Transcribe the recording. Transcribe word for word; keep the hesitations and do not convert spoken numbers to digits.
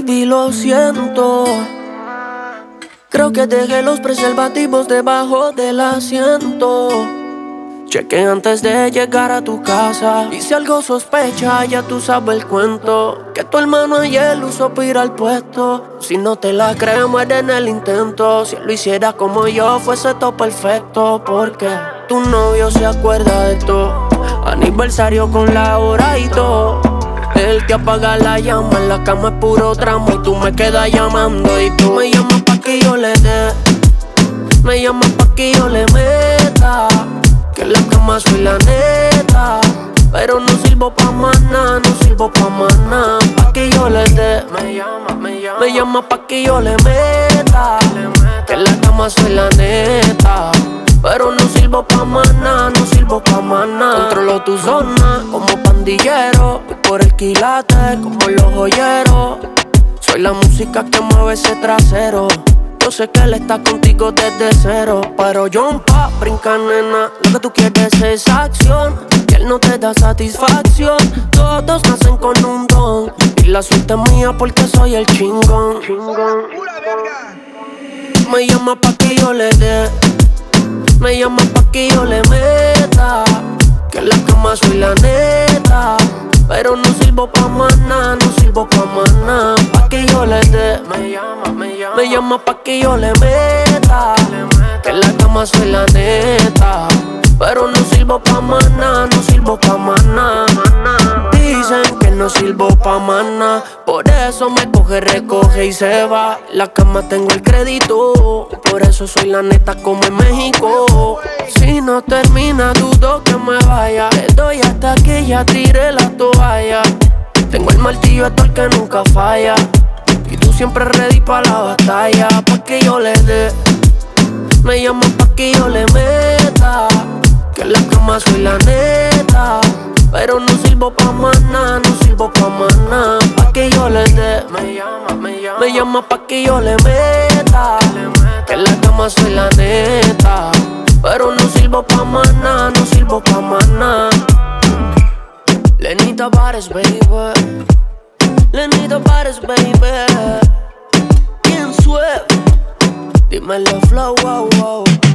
baby, lo siento. Creo que dejé los preservativos debajo del asiento. Cheque antes de llegar a tu casa. Y si algo sospecha, ya tú sabes el cuento. Que tu hermano ayer usó para ir al puesto. Si no te la crees, muere en el intento. Si él lo hiciera como yo, fuese todo perfecto. Porque tu novio se acuerda de todo. Aniversario con la hora y todo. Él te apaga la llama, en la cama es puro tramo. Y tú me quedas llamando y tú me llamas pa' que yo le dé. Me llamas pa' que yo le meta. Que en la cama soy la neta. Pero no sirvo pa' más nada, no sirvo pa' más nada. Pa' que yo le dé. Me llama, me llama. Me llama pa' que yo le meta. Que en la cama soy la neta. Pero no sirvo pa' más nada, no sirvo pa' más nada. Controlo tu zona como pandillero. Voy por el quilate como los joyeros. Soy la música que mueve ese trasero. Yo sé que él está contigo desde cero. Pero yo pa' brincar, nena. Lo que tú quieres es acción. Que él no te da satisfacción. Todos nacen con un don. Y la suerte es mía porque soy el chingón. chingón. Me llama pa' que yo le dé. Me llama pa' que yo le meta. Que en la cama soy la neta. Pero no sirvo pa' más nada, no sirvo pa' más nada. Pa' que yo le dé. Me llama, me llama. Me llama pa' que yo le meta. Que en la cama soy la neta. Pero no sirvo pa' más nada, no sirvo pa' más nada. Dicen que no sirvo pa' más nada. Por eso me coge, recoge y se va. La cama tengo el crédito. Por eso soy la neta como en México. Si no termina, dudo que me vaya. Le doy hasta que ya tire la toalla. Tengo el martillo hasta el que nunca falla. Y tú siempre ready pa' la batalla. Pa' que yo le dé. Me llama pa' que yo le meta. Que en la cama soy la neta. Pero no sirvo pa' más nada, no sirvo pa' más nada. Pa' que yo le dé. Me llama, me llama. Me llama pa' que yo le meta. Que en la cama soy la neta. Pero no sirvo pa' más nada, no sirvo pa' más nada. Lenny Tavares, baby. Lenny Tavares, baby. Bien suave. Dímelo, flow, wow, wow.